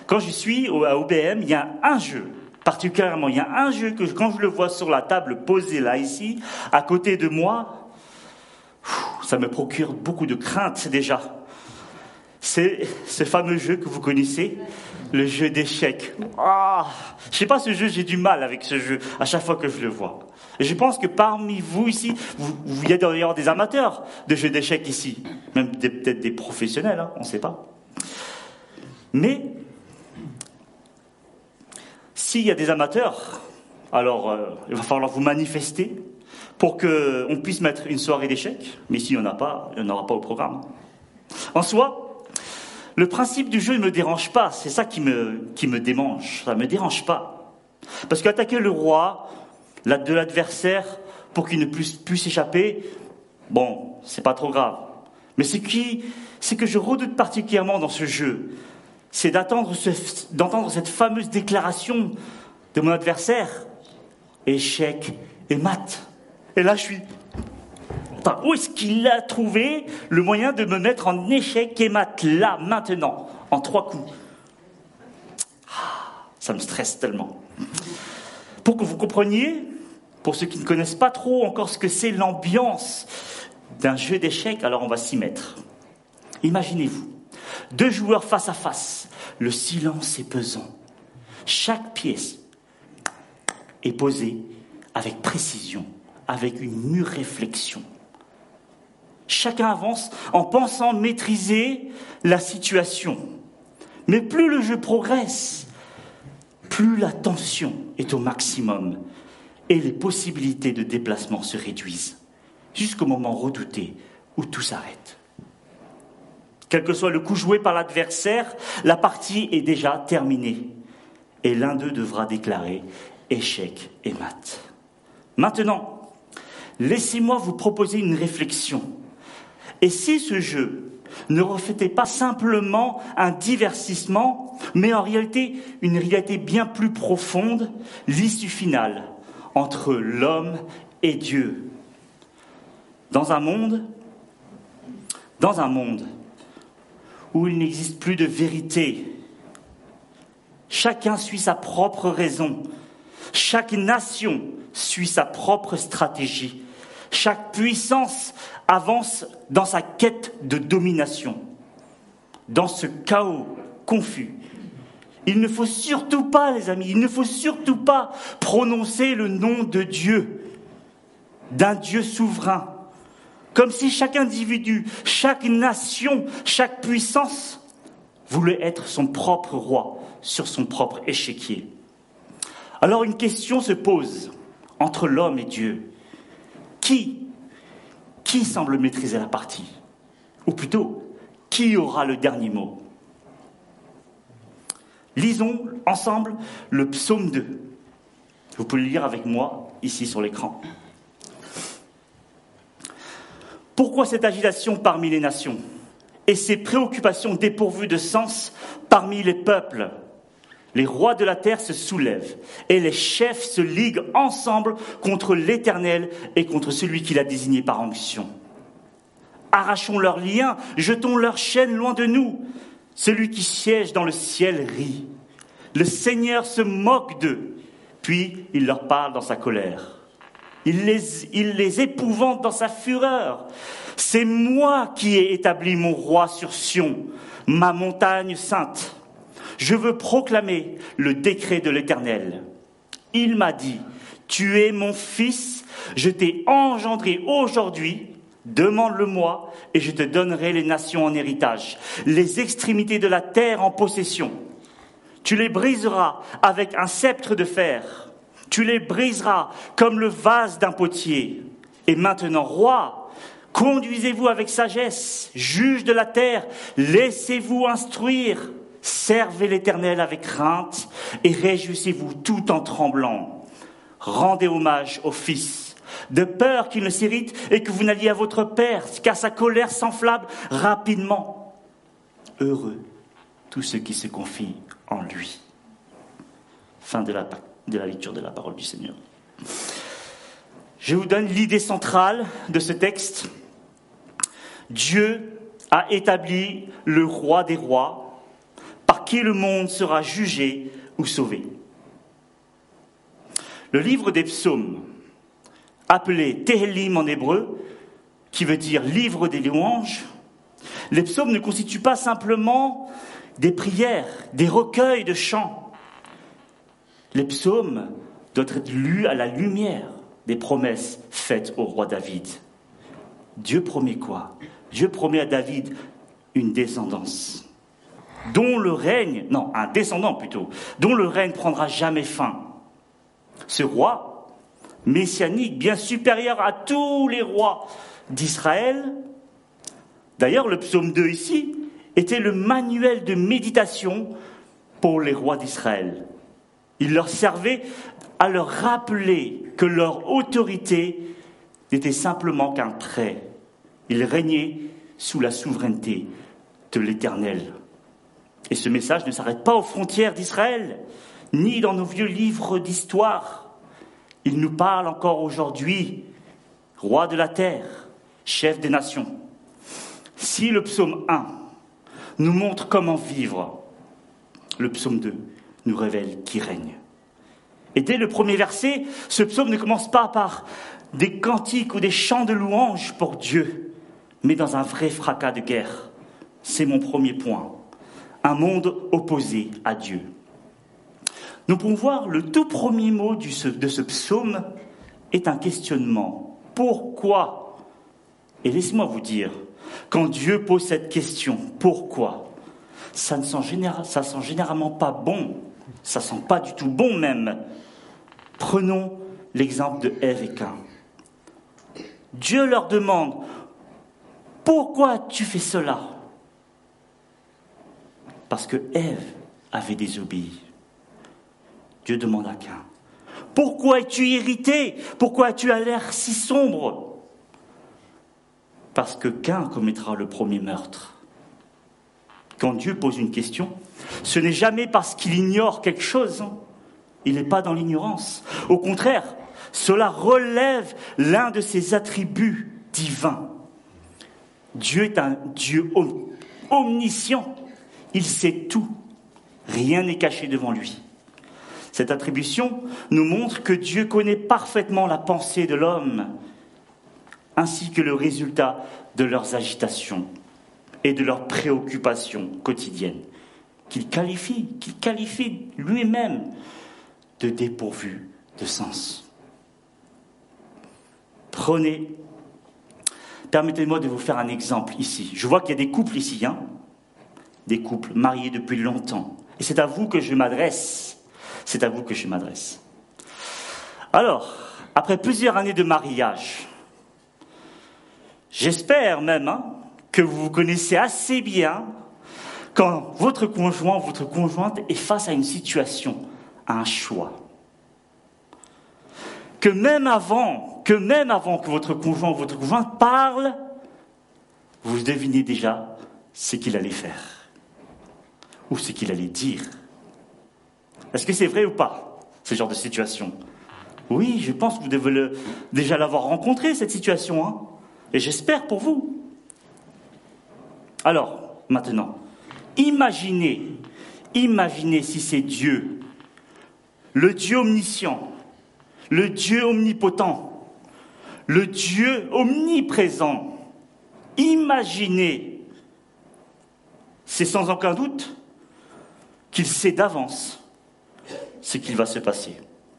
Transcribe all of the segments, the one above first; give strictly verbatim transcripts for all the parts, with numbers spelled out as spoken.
quand je suis à O B M, il y a un jeu, particulièrement, il y a un jeu que quand je le vois sur la table posé là, ici, à côté de moi, ça me procure beaucoup de crainte déjà. C'est ce fameux jeu que vous connaissez, le jeu d'échecs. Ah, je sais pas, ce jeu, j'ai du mal avec ce jeu à chaque fois que je le vois. Et je pense que parmi vous ici, vous, vous, il y a d'ailleurs des amateurs de jeux d'échecs ici, même des, peut-être des professionnels, hein, on ne sait pas. Mais s'il y a des amateurs, alors euh, il va falloir vous manifester pour qu'on puisse mettre une soirée d'échecs. Mais s'il n'y en a pas, il n'y en aura pas au programme. En soi, le principe du jeu ne me dérange pas. C'est ça qui me, qui me démange. Ça ne me dérange pas. Parce qu'attaquer le roi de l'adversaire pour qu'il ne puisse plus s'échapper, bon, c'est pas trop grave. Mais ce, qui, ce que je redoute particulièrement dans ce jeu, c'est d'entendre, ce, d'entendre cette fameuse déclaration de mon adversaire. Échec et mat. Et là, je suis... Attends, où est-ce qu'il a trouvé le moyen de me mettre en échec et mat, là, maintenant, en trois coups? Ah, ça me stresse tellement. Pour que vous compreniez, pour ceux qui ne connaissent pas trop encore ce que c'est l'ambiance d'un jeu d'échecs, alors on va s'y mettre. Imaginez-vous, deux joueurs face à face, le silence est pesant. Chaque pièce est posée avec précision, avec une mûre réflexion. Chacun avance en pensant maîtriser la situation. Mais plus le jeu progresse, plus la tension est au maximum et les possibilités de déplacement se réduisent, jusqu'au moment redouté où tout s'arrête. Quel que soit le coup joué par l'adversaire, la partie est déjà terminée et l'un d'eux devra déclarer échec et mat. Maintenant, laissez-moi vous proposer une réflexion. Et si ce jeu ne reflétait pas simplement un divertissement, mais en réalité une réalité bien plus profonde, l'issue finale entre l'homme et Dieu. Dans un monde, dans un monde où il n'existe plus de vérité, chacun suit sa propre raison, chaque nation suit sa propre stratégie, chaque puissance avance dans sa quête de domination. Dans ce chaos confus, il ne faut surtout pas, les amis, il ne faut surtout pas prononcer le nom de Dieu, d'un Dieu souverain, comme si chaque individu, chaque nation, chaque puissance voulait être son propre roi sur son propre échiquier. Alors une question se pose entre l'homme et Dieu. Qui, qui semble maîtriser la partie? Ou plutôt, qui aura le dernier mot? Lisons ensemble le psaume deux. Vous pouvez le lire avec moi, ici sur l'écran. Pourquoi cette agitation parmi les nations et ces préoccupations dépourvues de sens parmi les peuples? Les rois de la terre se soulèvent et les chefs se liguent ensemble contre l'Éternel et contre celui qui l'a désigné par onction. Arrachons leurs liens, jetons leurs chaînes loin de nous. Celui qui siège dans le ciel rit. Le Seigneur se moque d'eux, puis il leur parle dans sa colère. Il les, il les épouvante dans sa fureur. C'est moi qui ai établi mon roi sur Sion, ma montagne sainte. Je veux proclamer le décret de l'Éternel. Il m'a dit, tu es mon fils, je t'ai engendré aujourd'hui, demande-le-moi et je te donnerai les nations en héritage, les extrémités de la terre en possession. Tu les briseras avec un sceptre de fer, tu les briseras comme le vase d'un potier. Et maintenant, roi, conduisez-vous avec sagesse, juge de la terre, laissez-vous instruire. Servez l'Éternel avec crainte et réjouissez-vous tout en tremblant. Rendez hommage au Fils, de peur qu'il ne s'irrite et que vous n'alliez à votre Père, car sa colère s'enflamme rapidement. Heureux tous ceux qui se confient en lui. Fin de la, de la lecture de la parole du Seigneur. Je vous donne l'idée centrale de ce texte. Dieu a établi le roi des rois. Par qui le monde sera jugé ou sauvé. Le livre des psaumes, appelé Tehillim en hébreu, qui veut dire livre des louanges, les psaumes ne constituent pas simplement des prières, des recueils de chants. Les psaumes doivent être lus à la lumière des promesses faites au roi David. Dieu promet quoi ? Dieu promet à David une descendance, dont le règne, non, un descendant plutôt, dont le règne prendra jamais fin. Ce roi, messianique, bien supérieur à tous les rois d'Israël. D'ailleurs, le psaume deux ici était le manuel de méditation pour les rois d'Israël. Il leur servait à leur rappeler que leur autorité n'était simplement qu'un trait. Ils régnaient sous la souveraineté de l'Éternel. Et ce message ne s'arrête pas aux frontières d'Israël, ni dans nos vieux livres d'histoire. Il nous parle encore aujourd'hui, roi de la terre, chef des nations. Si le psaume un nous montre comment vivre, le psaume deux nous révèle qui règne. Et dès le premier verset, ce psaume ne commence pas par des cantiques ou des chants de louange pour Dieu, mais dans un vrai fracas de guerre. C'est mon premier point. Un monde opposé à Dieu. Nous pouvons voir le tout premier mot de ce psaume est un questionnement. Pourquoi ? Et laissez-moi vous dire, quand Dieu pose cette question, pourquoi ? Ça ne sent, général, ça sent généralement pas bon, ça sent pas du tout bon même. Prenons l'exemple de Ève et Caïn. Dieu leur demande, pourquoi tu fais cela ? Parce que Ève avait désobéi. Dieu demande à Caïn, pourquoi es-tu irrité ? Pourquoi as-tu l'air si sombre ? Parce que Caïn commettra le premier meurtre. Quand Dieu pose une question, ce n'est jamais parce qu'il ignore quelque chose. Il n'est pas dans l'ignorance. Au contraire, cela relève l'un de ses attributs divins. Dieu est un Dieu omniscient. Il sait tout. Rien n'est caché devant lui. Cette attribution nous montre que Dieu connaît parfaitement la pensée de l'homme, ainsi que le résultat de leurs agitations et de leurs préoccupations quotidiennes, qu'il qualifie, qu'il qualifie lui-même de dépourvu de sens. Prenez, permettez-moi de vous faire un exemple ici. Je vois qu'il y a des couples ici, hein, des couples mariés depuis longtemps. Et c'est à vous que je m'adresse. C'est à vous que je m'adresse. Alors, après plusieurs années de mariage, j'espère même hein, que vous vous connaissez assez bien quand votre conjoint ou votre conjointe est face à une situation, à un choix. Que même avant, que même avant que votre conjoint ou votre conjointe parle, vous devinez déjà ce qu'il allait faire ou ce qu'il allait dire. Est-ce que c'est vrai ou pas, ce genre de situation ? Oui, je pense que vous devez le, déjà l'avoir rencontré, cette situation, hein, et j'espère pour vous. Alors, maintenant, imaginez, imaginez si c'est Dieu, le Dieu omniscient, le Dieu omnipotent, le Dieu omniprésent. Imaginez, c'est sans aucun doute qu'il sait d'avance ce qu'il va se passer.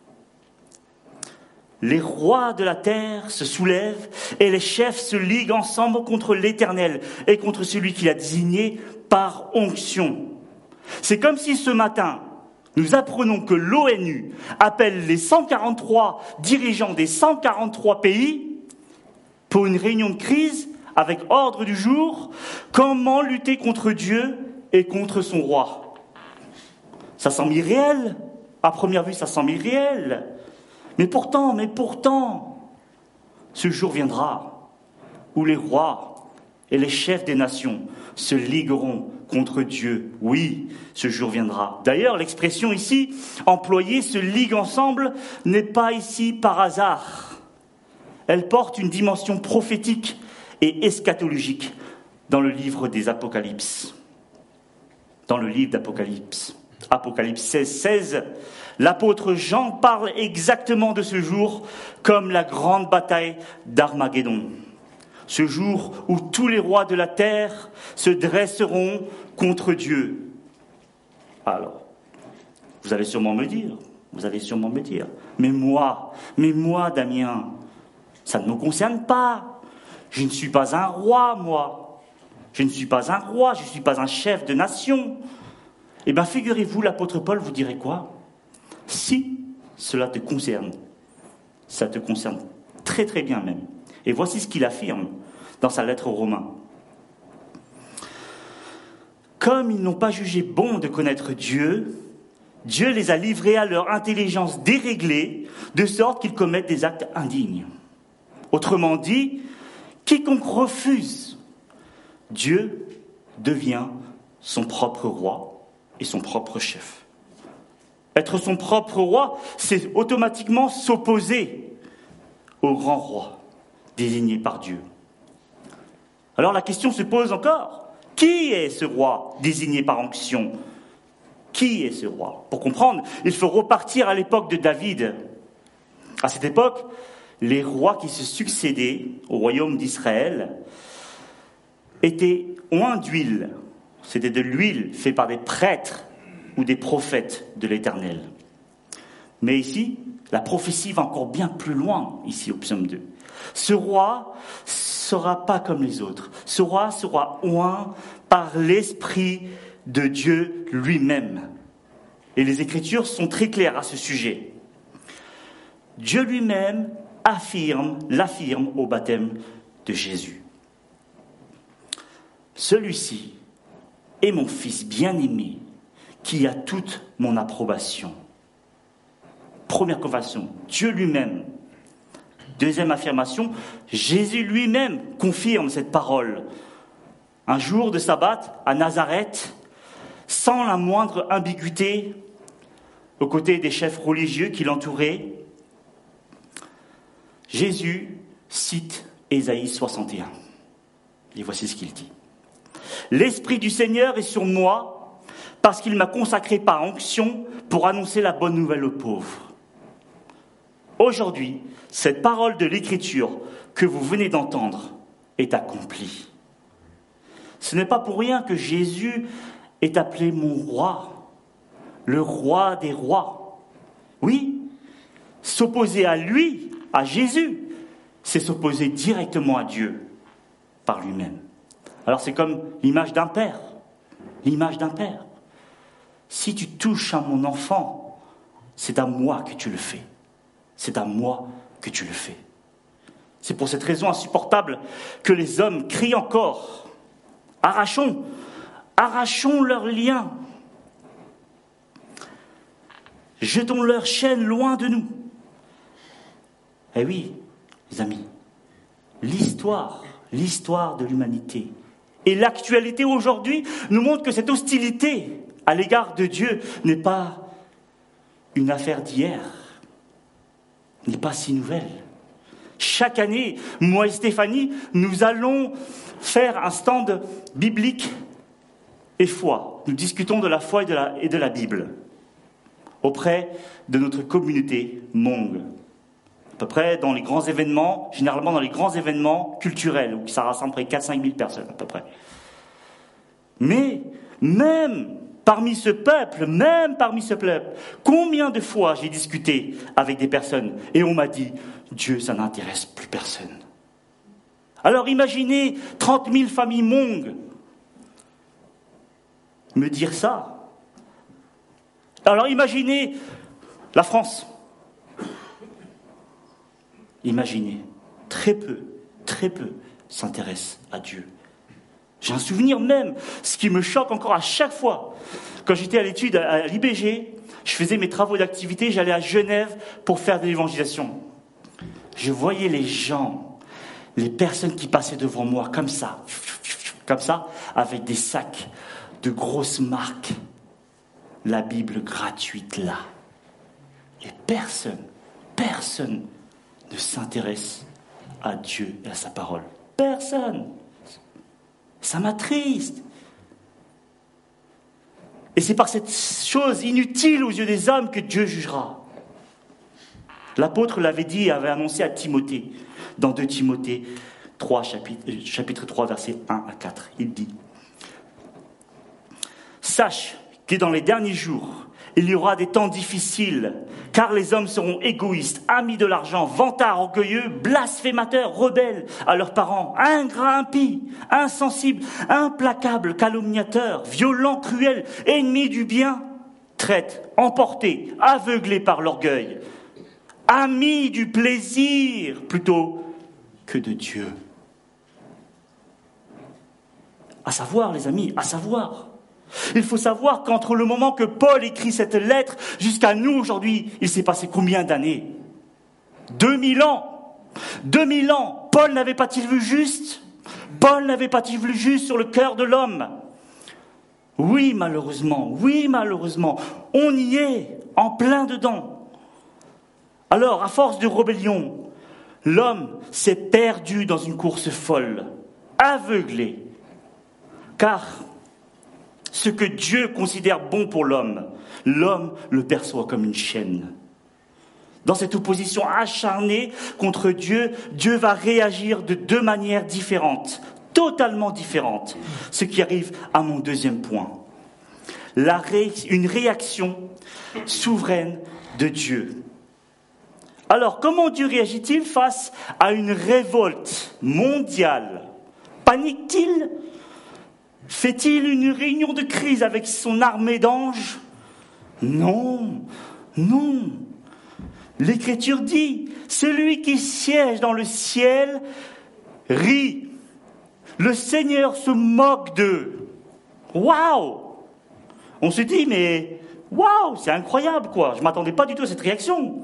Les rois de la terre se soulèvent et les chefs se liguent ensemble contre l'Éternel et contre celui qu'il a désigné par onction. C'est comme si ce matin, nous apprenons que l'ONU appelle les cent quarante-trois dirigeants des cent quarante-trois pays pour une réunion de crise avec ordre du jour, comment lutter contre Dieu et contre son roi. Ça semble irréel. À première vue, ça semble irréel. Mais pourtant, mais pourtant, ce jour viendra où les rois et les chefs des nations se ligueront contre Dieu. Oui, ce jour viendra. D'ailleurs, l'expression ici employée, se ligue ensemble, n'est pas ici par hasard. Elle porte une dimension prophétique et eschatologique dans le livre des Apocalypses. dans le livre d'Apocalypse. Apocalypse seize, seize, l'apôtre Jean parle exactement de ce jour comme la grande bataille d'Armageddon. Ce jour où tous les rois de la terre se dresseront contre Dieu. Alors, vous allez sûrement me dire, vous allez sûrement me dire, mais moi, mais moi, Damien, ça ne me concerne pas. Je ne suis pas un roi, moi. Je ne suis pas un roi, je ne suis pas un chef de nation. Eh bien, figurez-vous, l'apôtre Paul vous dirait quoi ? Si cela te concerne, ça te concerne très très bien même. Et voici ce qu'il affirme dans sa lettre aux Romains. Comme ils n'ont pas jugé bon de connaître Dieu, Dieu les a livrés à leur intelligence déréglée, de sorte qu'ils commettent des actes indignes. Autrement dit, quiconque refuse Dieu devient son propre roi et son propre chef. Être son propre roi, c'est automatiquement s'opposer au grand roi désigné par Dieu. Alors la question se pose encore, qui est ce roi désigné par onction ? Qui est ce roi ? Pour comprendre, il faut repartir à l'époque de David. À cette époque, les rois qui se succédaient au royaume d'Israël étaient oints d'huile. C'était de l'huile faite par des prêtres ou des prophètes de l'Éternel. Mais ici, la prophétie va encore bien plus loin, ici au psaume deux. Ce roi ne sera pas comme les autres. Ce roi sera oint par l'Esprit de Dieu lui-même. Et les Écritures sont très claires à ce sujet. Dieu lui-même affirme, l'affirme au baptême de Jésus. Celui-ci est mon Fils bien-aimé, qui a toute mon approbation. Première confession, Dieu lui-même. Deuxième affirmation, Jésus lui-même confirme cette parole. Un jour de sabbat à Nazareth, sans la moindre ambiguïté, aux côtés des chefs religieux qui l'entouraient, Jésus cite Ésaïe soixante et un. Et voici ce qu'il dit. « L'Esprit du Seigneur est sur moi, parce qu'il m'a consacré par onction pour annoncer la bonne nouvelle aux pauvres. » Aujourd'hui, cette parole de l'Écriture que vous venez d'entendre est accomplie. Ce n'est pas pour rien que Jésus est appelé mon roi, le roi des rois. Oui, s'opposer à lui, à Jésus, c'est s'opposer directement à Dieu par lui-même. Alors c'est comme l'image d'un père, l'image d'un père. Si tu touches à mon enfant, c'est à moi que tu le fais. C'est à moi que tu le fais. C'est pour cette raison insupportable que les hommes crient encore. Arrachons, arrachons leurs liens. Jetons leurs chaînes loin de nous. Eh oui, les amis, l'histoire, l'histoire de l'humanité et l'actualité aujourd'hui nous montrent que cette hostilité à l'égard de Dieu n'est pas une affaire d'hier, n'est pas si nouvelle. Chaque année, moi et Stéphanie, nous allons faire un stand biblique et foi. Nous discutons de la foi et de la, et de la Bible auprès de notre communauté Hmong. À peu près dans les grands événements, généralement dans les grands événements culturels, où ça rassemble près quatre à cinq mille personnes à peu près. Mais même parmi ce peuple, même parmi ce peuple, combien de fois j'ai discuté avec des personnes et on m'a dit « Dieu, ça n'intéresse plus personne ». Alors imaginez trente mille familles Hmong me dire ça. Alors imaginez la France. Imaginez, très peu, très peu s'intéressent à Dieu. J'ai un souvenir même, ce qui me choque encore à chaque fois. Quand j'étais à l'étude à l'I B G, je faisais mes travaux d'activité, j'allais à Genève pour faire de l'évangélisation. Je voyais les gens, les personnes qui passaient devant moi comme ça, comme ça, avec des sacs de grosses marques. La Bible gratuite là. Et personne, personne ne s'intéresse à Dieu et à sa parole. Personne. Ça m'attriste. Et c'est par cette chose inutile aux yeux des hommes que Dieu jugera. L'apôtre l'avait dit et avait annoncé à Timothée, dans deux Timothée trois, chapitre, chapitre trois, versets un à quatre. Il dit « Sache que dans les derniers jours, il y aura des temps difficiles, car les hommes seront égoïstes, amis de l'argent, vantards, orgueilleux, blasphémateurs, rebelles à leurs parents, ingrats, impies, insensibles, implacables, calomniateurs, violents, cruels, ennemis du bien, traîtres, emportés, aveuglés par l'orgueil, amis du plaisir plutôt que de Dieu. » À savoir, les amis, à savoir. Il faut savoir qu'entre le moment que Paul écrit cette lettre jusqu'à nous aujourd'hui, il s'est passé combien d'années ? Deux mille ans. Deux mille ans. Paul n'avait pas-il vu juste ? Paul n'avait pas-il vu juste sur le cœur de l'homme ? Oui, malheureusement. Oui, malheureusement. On y est, en plein dedans. Alors, à force de rébellion, l'homme s'est perdu dans une course folle, aveuglé. Car ce que Dieu considère bon pour l'homme, l'homme le perçoit comme une chaîne. Dans cette opposition acharnée contre Dieu, Dieu va réagir de deux manières différentes, totalement différentes. Ce qui arrive à mon deuxième point. La ré... Une réaction souveraine de Dieu. Alors, comment Dieu réagit-il face à une révolte mondiale ? Panique-t-il ? Fait-il une réunion de crise avec son armée d'anges ? Non, non. L'Écriture dit, celui qui siège dans le ciel rit. Le Seigneur se moque d'eux. Waouh ! On se dit, mais waouh, c'est incroyable, quoi. Je ne m'attendais pas du tout à cette réaction.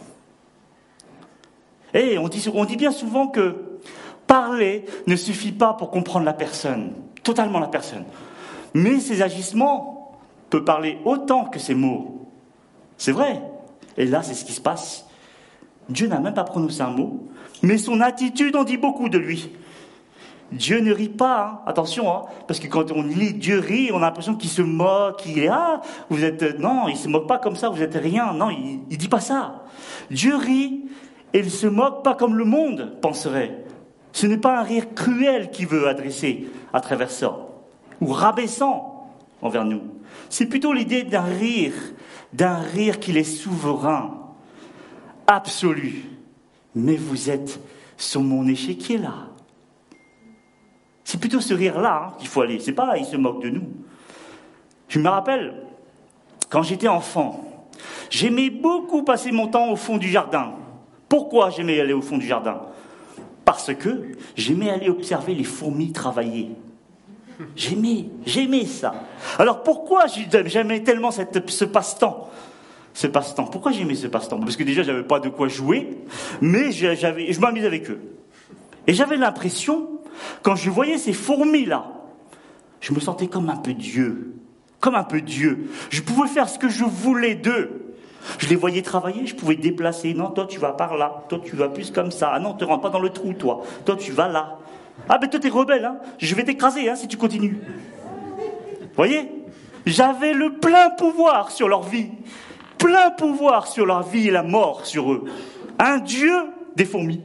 Et on dit, on dit bien souvent que parler ne suffit pas pour comprendre la personne. Totalement la personne. Mais ses agissements peuvent parler autant que ses mots. C'est vrai. Et là, c'est ce qui se passe. Dieu n'a même pas prononcé un mot, mais son attitude en dit beaucoup de lui. Dieu ne rit pas, hein. Attention, hein, parce que quand on lit Dieu rit, on a l'impression qu'il se moque, qu'il est ah, vous êtes non, il se moque pas comme ça, vous êtes rien. Non, il, il dit pas ça. Dieu rit et il se moque pas comme le monde penserait. Ce n'est pas un rire cruel qu'il veut adresser à travers ça, ou rabaissant envers nous. C'est plutôt l'idée d'un rire, d'un rire qu'il est souverain, absolu. Mais vous êtes sur mon échiquier là. C'est plutôt ce rire-là hein, qu'il faut aller. C'est pas, il se moque de nous. Je me rappelle, quand j'étais enfant, j'aimais beaucoup passer mon temps au fond du jardin. Pourquoi j'aimais aller au fond du jardin ? Parce que j'aimais aller observer les fourmis travailler. J'aimais, j'aimais ça. Alors pourquoi j'aimais tellement cette, ce passe-temps ? Ce passe-temps. Pourquoi j'aimais ce passe-temps ? Parce que déjà, j'avais pas de quoi jouer, mais j'avais, je m'amusais avec eux. Et j'avais l'impression, quand je voyais ces fourmis-là, je me sentais comme un peu Dieu. Comme un peu Dieu. Je pouvais faire ce que je voulais d'eux. Je les voyais travailler, je pouvais déplacer. Non, toi, tu vas par là. Toi, tu vas plus comme ça. Ah non, ne te rentre pas dans le trou, toi. Toi, tu vas là. Ah, ben toi, t'es rebelle, hein. Je vais t'écraser, hein, si tu continues. Vous voyez ? J'avais le plein pouvoir sur leur vie. Plein pouvoir sur leur vie et la mort sur eux. Un Dieu des fourmis.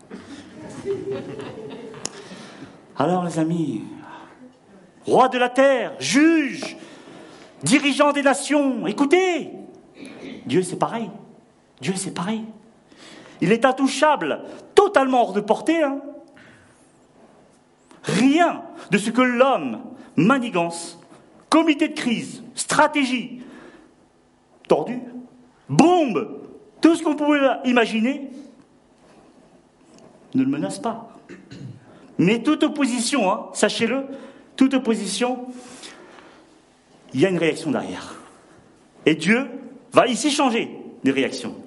Alors, les amis, roi de la terre, juge, dirigeant des nations, écoutez, Dieu c'est pareil. Dieu c'est pareil. Il est intouchable, totalement hors de portée. Hein. Rien de ce que l'homme, manigance, comité de crise, stratégie, tordu, bombe, tout ce qu'on pouvait imaginer, ne le menace pas. Mais toute opposition, hein, sachez-le, toute opposition, il y a une réaction derrière. Et Dieu va ici changer les réactions.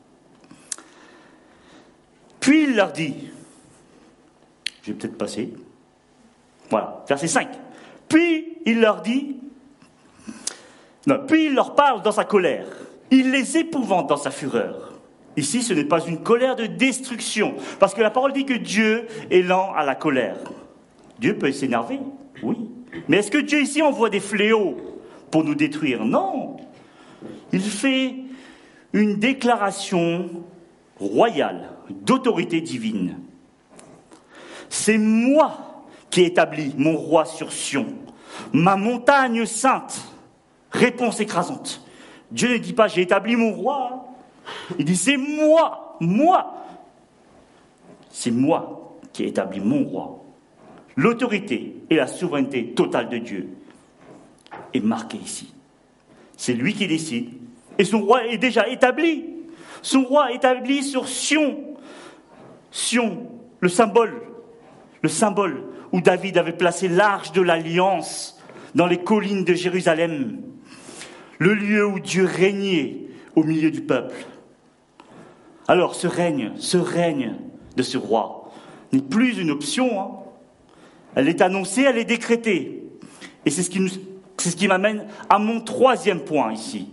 Puis il leur dit, je vais peut-être passer, voilà, verset cinq. Puis il leur dit, non, puis il leur parle dans sa colère, il les épouvante dans sa fureur. Ici, ce n'est pas une colère de destruction, parce que la parole dit que Dieu est lent à la colère. Dieu peut s'énerver, oui. Mais est-ce que Dieu ici envoie des fléaux pour nous détruire. Non, il fait une déclaration royale, d'autorité divine. C'est moi qui établis mon roi sur Sion, ma montagne sainte. Réponse écrasante. Dieu ne dit pas « j'ai établi mon roi ». Il dit « c'est moi, moi ». C'est moi qui ai établi mon roi. L'autorité et la souveraineté totale de Dieu est marquée ici. C'est lui qui décide. Et son roi est déjà établi. Son roi est établi sur Sion. Sion, le symbole, le symbole où David avait placé l'arche de l'alliance dans les collines de Jérusalem. Le lieu où Dieu régnait au milieu du peuple. Alors ce règne, ce règne de ce roi n'est plus une option. Hein. Elle est annoncée, elle est décrétée. Et c'est ce qui nous, c'est ce qui m'amène à mon troisième point ici.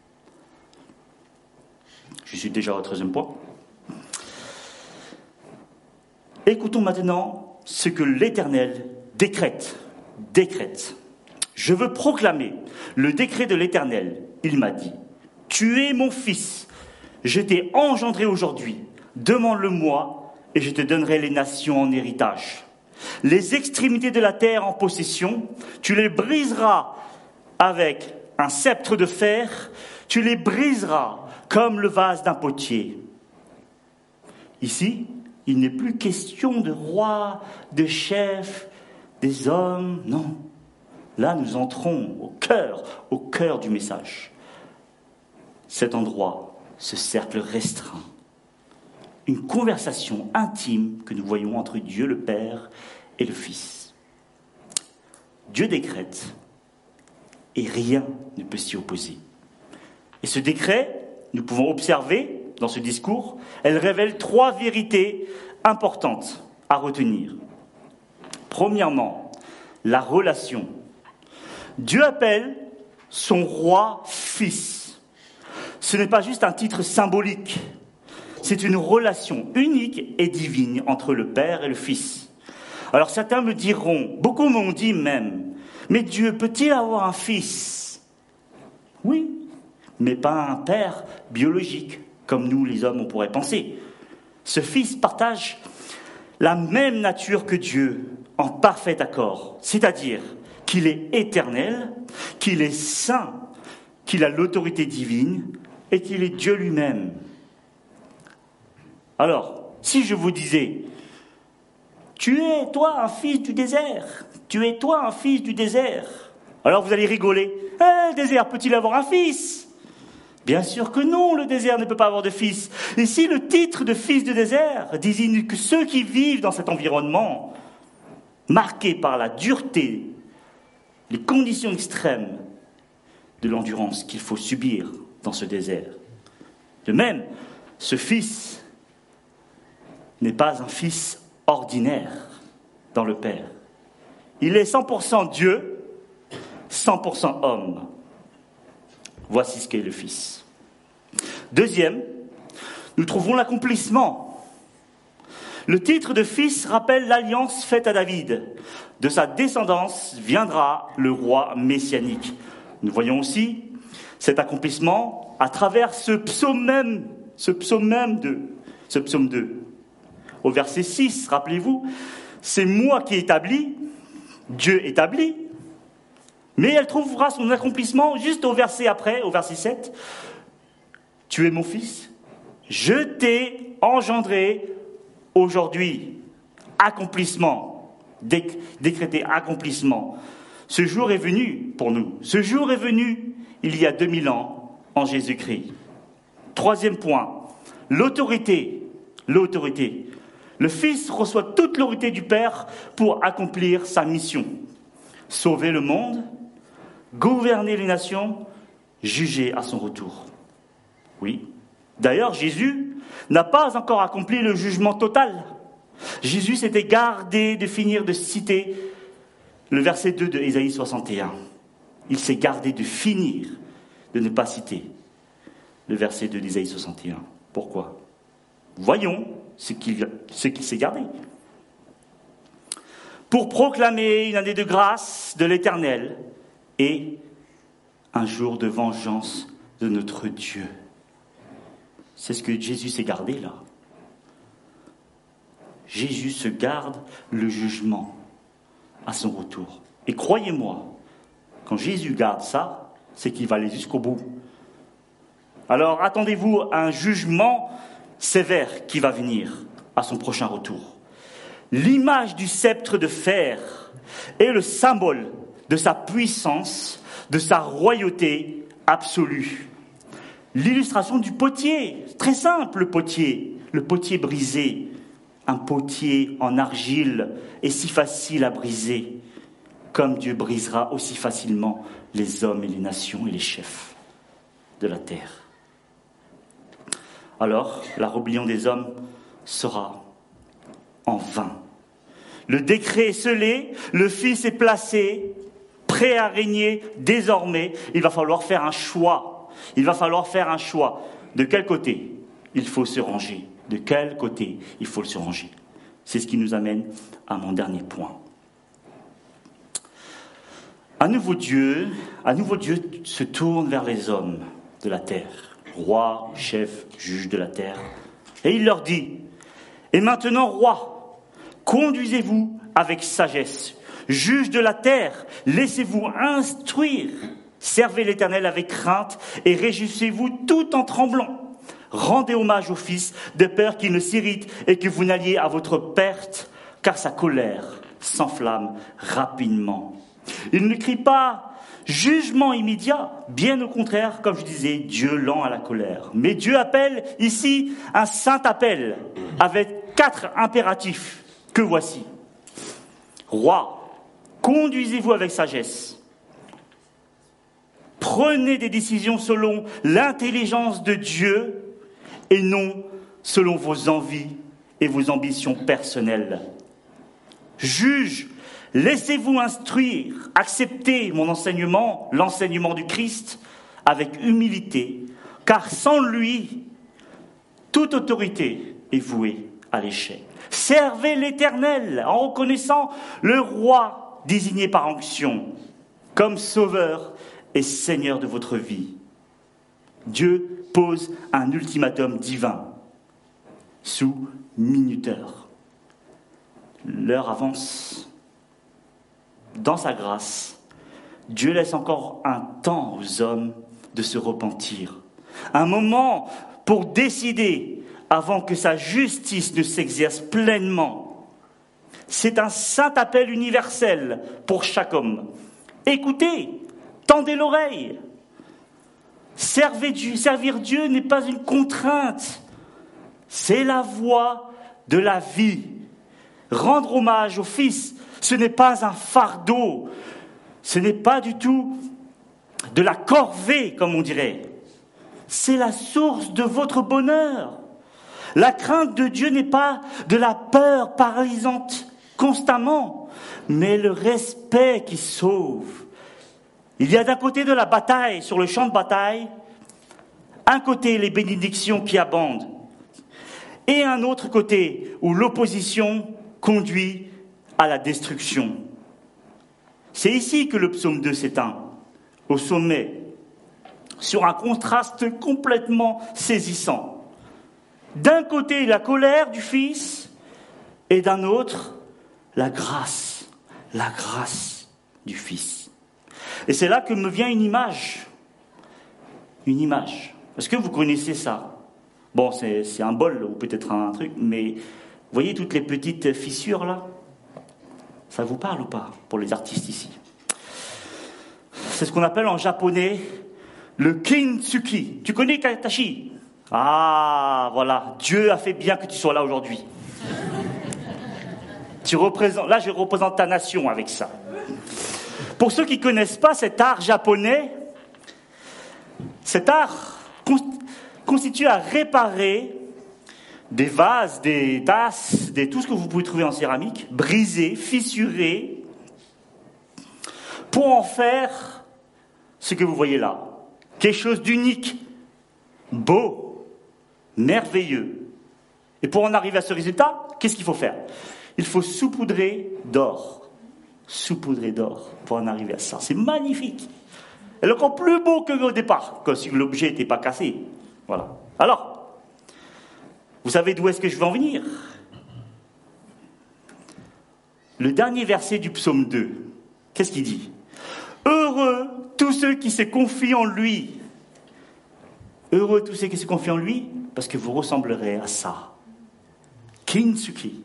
Je suis déjà au troisième point. Écoutons maintenant ce que l'Éternel décrète. Décrète. Je veux proclamer le décret de l'Éternel. Il m'a dit, tu es mon fils, je t'ai engendré aujourd'hui, demande-le-moi et je te donnerai les nations en héritage. Les extrémités de la terre en possession, tu les briseras avec un sceptre de fer, tu les briseras comme le vase d'un potier. Ici, il n'est plus question de roi, de chef, des hommes, non. Là, nous entrons au cœur, au cœur du message. Cet endroit, ce cercle restreint, une conversation intime que nous voyons entre Dieu le Père et le Fils. Dieu décrète et rien ne peut s'y opposer. Et ce décret, nous pouvons observer dans ce discours, elle révèle trois vérités importantes à retenir. Premièrement, la relation. Dieu appelle son roi fils. Ce n'est pas juste un titre symbolique. C'est une relation unique et divine entre le Père et le Fils. Alors certains me diront, beaucoup m'ont dit même, mais Dieu peut-il avoir un fils ? Oui, mais pas un père biologique, comme nous les hommes on pourrait penser. Ce fils partage la même nature que Dieu, en parfait accord, c'est-à-dire qu'il est éternel, qu'il est saint, qu'il a l'autorité divine et qu'il est Dieu lui-même. Alors, si je vous disais, tu es toi un fils du désert, tu es toi un fils du désert, alors vous allez rigoler. Eh, le désert peut-il avoir un fils ? Bien sûr que non, le désert ne peut pas avoir de fils. Et si le titre de fils du désert désigne que ceux qui vivent dans cet environnement, marqué par la dureté, les conditions extrêmes de l'endurance qu'il faut subir dans ce désert. De même, ce fils n'est pas un fils ordinaire dans le Père. Il est cent pour cent Dieu, cent pour cent homme. Voici ce qu'est le Fils. Deuxième, nous trouvons l'accomplissement. Le titre de fils rappelle l'alliance faite à David. De sa descendance viendra le roi messianique. Nous voyons aussi cet accomplissement à travers ce psaume même, ce psaume même de, ce psaume deux. Au verset six, rappelez-vous, c'est moi qui établis, Dieu établit, mais elle trouvera son accomplissement juste au verset après, au verset sept. Tu es mon fils, je t'ai engendré aujourd'hui. Accomplissement, Déc- décrété accomplissement. Ce jour est venu pour nous. Ce jour est venu il y a deux mille ans en Jésus-Christ. Troisième point, l'autorité. L'autorité. Le Fils reçoit toute l'autorité du Père pour accomplir sa mission. Sauver le monde, gouverner les nations, juger à son retour. Oui. D'ailleurs, Jésus n'a pas encore accompli le jugement total. Jésus s'était gardé de finir de citer le verset deux de Ésaïe soixante et un. Il s'est gardé de finir de ne pas citer le verset deux d'Ésaïe soixante et un. Pourquoi ? Voyons ce qu'il, ce qu'il s'est gardé. Pour proclamer une année de grâce de l'Éternel et un jour de vengeance de notre Dieu. C'est ce que Jésus s'est gardé là. Jésus se garde le jugement à son retour. Et croyez-moi, quand Jésus garde ça, c'est qu'il va aller jusqu'au bout. Alors attendez-vous à un jugement sévère qui va venir à son prochain retour. L'image du sceptre de fer est le symbole de sa puissance, de sa royauté absolue. L'illustration du potier, très simple le potier, le potier brisé. Un potier en argile est si facile à briser, comme Dieu brisera aussi facilement les hommes et les nations et les chefs de la terre. Alors, la rébellion des hommes sera en vain. Le décret est scellé, le Fils est placé, prêt à régner désormais. Il va falloir faire un choix. Il va falloir faire un choix. De quel côté il faut se ranger ? De quel côté il faut se ranger ? C'est ce qui nous amène à mon dernier point. À nouveau Dieu, à nouveau Dieu se tourne vers les hommes de la terre, rois, chefs, juges de la terre, et il leur dit : et maintenant, rois, conduisez-vous avec sagesse, juges de la terre, laissez-vous instruire, servez l'Éternel avec crainte et réjouissez-vous tout en tremblant. Rendez hommage au Fils, de peur qu'il ne s'irrite et que vous n'alliez à votre perte, car sa colère s'enflamme rapidement. Il ne crie pas jugement immédiat, bien au contraire, comme je disais, Dieu lent à la colère. Mais Dieu appelle ici un saint appel, avec quatre impératifs que voici. Roi, conduisez-vous avec sagesse. Prenez des décisions selon l'intelligence de Dieu et non selon vos envies et vos ambitions personnelles. Juge, laissez-vous instruire, acceptez mon enseignement, l'enseignement du Christ, avec humilité, car sans lui, toute autorité est vouée à l'échec. Servez l'Éternel en reconnaissant le roi désigné par onction comme sauveur et Seigneur de votre vie. Dieu pose un ultimatum divin sous minuteur. L'heure avance. Dans sa grâce, Dieu laisse encore un temps aux hommes de se repentir. Un moment pour décider avant que sa justice ne s'exerce pleinement. C'est un saint appel universel pour chaque homme. Écoutez, tendez l'oreille. Servez Dieu, servir Dieu n'est pas une contrainte. C'est la voie de la vie. Rendre hommage au Fils, ce n'est pas un fardeau. Ce n'est pas du tout de la corvée, comme on dirait. C'est la source de votre bonheur. La crainte de Dieu n'est pas de la peur paralysante constamment, mais le respect qui sauve. Il y a d'un côté de la bataille, sur le champ de bataille, un côté les bénédictions qui abondent, et un autre côté où l'opposition conduit à la destruction. C'est ici que le psaume deux s'éteint, au sommet, sur un contraste complètement saisissant. D'un côté, la colère du Fils, et d'un autre, la grâce, la grâce du Fils. Et c'est là que me vient une image. Une image. Est-ce que vous connaissez ça ? Bon, c'est, c'est un bol ou peut-être un truc, mais vous voyez toutes les petites fissures là ? Ça vous parle ou pas, pour les artistes ici ? C'est ce qu'on appelle en japonais le kintsugi. Tu connais Katashi ? Ah, voilà. Dieu a fait bien que tu sois là aujourd'hui. Tu représentes, là, je représente ta nation avec ça. Pour ceux qui ne connaissent pas cet art japonais, cet art constitue à réparer des vases, des tasses, des, tout ce que vous pouvez trouver en céramique, brisés, fissurés, pour en faire ce que vous voyez là. Quelque chose d'unique, beau, merveilleux. Et pour en arriver à ce résultat, qu'est-ce qu'il faut faire ? Il faut saupoudrer d'or. Saupoudrer d'or pour en arriver à ça. C'est magnifique. Elle est encore plus beau qu'au départ, comme si l'objet n'était pas cassé. Voilà. Alors, vous savez d'où est-ce que je veux en venir? Le dernier verset du psaume deux, qu'est-ce qu'il dit? Heureux tous ceux qui se confient en lui. Heureux tous ceux qui se confient en lui, parce que vous ressemblerez à ça. Kintsugi.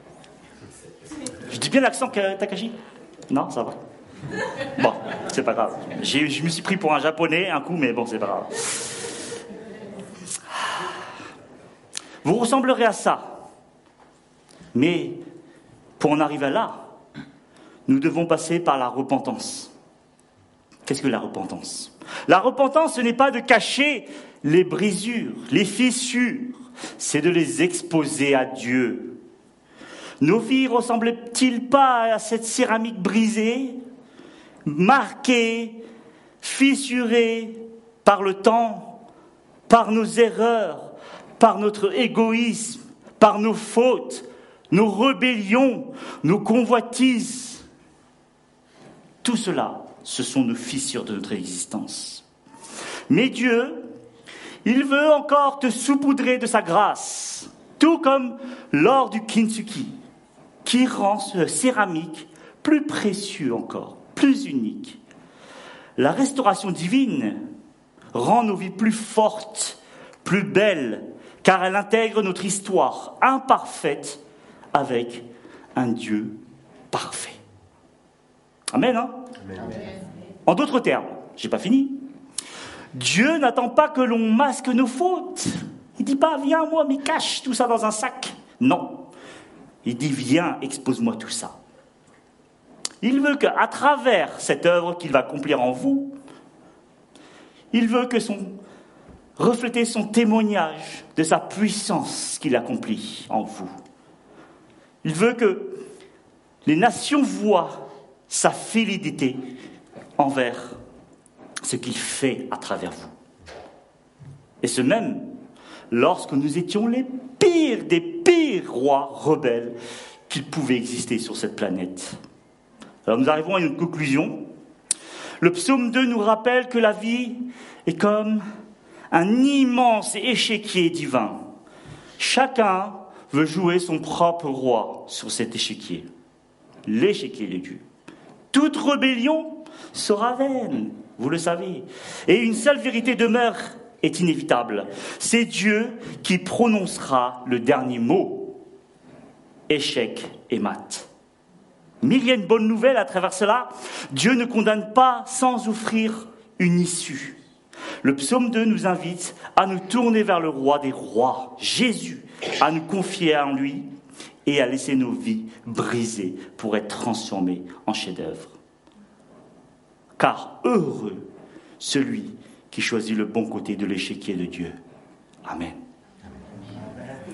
Je dis bien l'accent Takashi? Non, ça va. Bon, c'est pas grave. J'ai, je me suis pris pour un japonais un coup, mais bon, c'est pas grave. Vous ressemblerez à ça. Mais pour en arriver là, nous devons passer par la repentance. Qu'est-ce que la repentance? La repentance, ce n'est pas de cacher les brisures, les fissures, c'est de les exposer à Dieu. Nos vies ressemblent-ils pas à cette céramique brisée, marquée, fissurée par le temps, par nos erreurs, par notre égoïsme, par nos fautes, nos rébellions, nos convoitises? Tout cela, ce sont nos fissures de notre existence. Mais Dieu, il veut encore te saupoudrer de sa grâce, tout comme l'or du kintsugi, qui rend ce céramique plus précieux encore, plus unique. La restauration divine rend nos vies plus fortes, plus belles, car elle intègre notre histoire imparfaite avec un Dieu parfait. Amen, hein? Amen. En d'autres termes, j'ai pas fini. Dieu n'attend pas que l'on masque nos fautes. Il dit pas, viens moi, mais cache tout ça dans un sac. Non. Il dit, viens, expose-moi tout ça. Il veut qu'à travers cette œuvre qu'il va accomplir en vous, il veut que son, refléter son témoignage de sa puissance qu'il accomplit en vous. Il veut que les nations voient sa fidélité envers ce qu'il fait à travers vous. Et ce même lorsque nous étions les pires des pires rois rebelles qu'il pouvait exister sur cette planète. Alors nous arrivons à une conclusion. Le psaume deux nous rappelle que la vie est comme un immense échiquier divin. Chacun veut jouer son propre roi sur cet échiquier. L'échiquier de Dieu. Toute rébellion sera vaine, vous le savez. Et une seule vérité demeure, est inévitable. C'est Dieu qui prononcera le dernier mot. Échec et mat. Mais il y a une bonne nouvelle à travers cela. Dieu ne condamne pas sans offrir une issue. Le psaume deux nous invite à nous tourner vers le roi des rois, Jésus, à nous confier en lui et à laisser nos vies brisées pour être transformées en chef-d'œuvre. Car heureux celui qui choisit le bon côté de l'échiquier de Dieu. Amen.